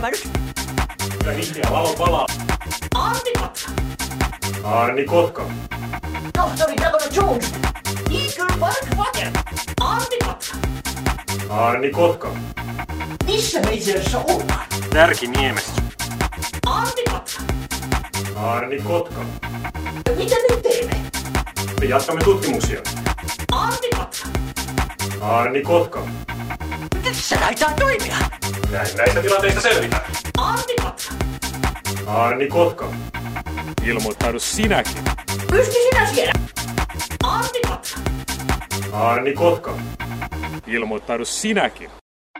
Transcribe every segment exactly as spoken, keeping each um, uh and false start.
tämä nyt? Kyllä vihreä valo palaa. Arni Kotka. Arni Kotka. Tohtori Delano Jones. Eagle Parkwater. Arni Kotka. Arni Kotka. Missä me itse asiassa ollaan? Tärkiniemessä. Arni Kotka. Arni Kotka. Mitä me teemme? Me jatkamme tutkimuksia. Arni Kotka. Arni Kotka. Tässä taitaa toimia. Näin näistä tilanteista selvitään. Arni Kotka. Arni Kotka. Ilmoittaudu sinäkin. Pysti sinä siellä. Arni Kotka. Arni Kotka. Ilmoittaudu sinäkin.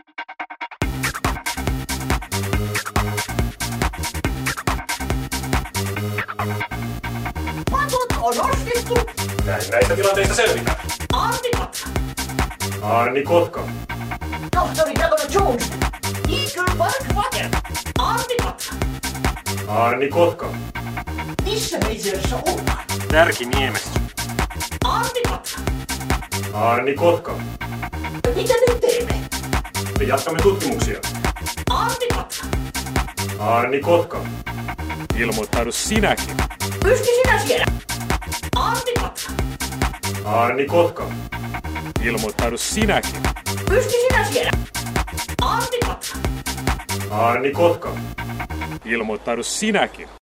Matot on nostettu. Näin näistä tilanteista selvitään. Arni Kotka. Arni Kotka. Tohtori Delano Jones. Eagle Parkwater. Arni Kotka. Arni Kotka. Missä me itse asiassa ollaan? Tärkiniemessä. Arni Kotka. Arni Kotka. Mitä me teemme? Me jatkamme tutkimuksia. Arni Kotka. Arni Kotka. Ilmoittaudu sinäkin. Pysti sinä siellä. Arni Kotka. Arni Kotka. Ilmoittaudu sinäkin. Pysti sinä siellä. Arni Kotka. Arni Kotka. Ilmoittaudu sinäkin.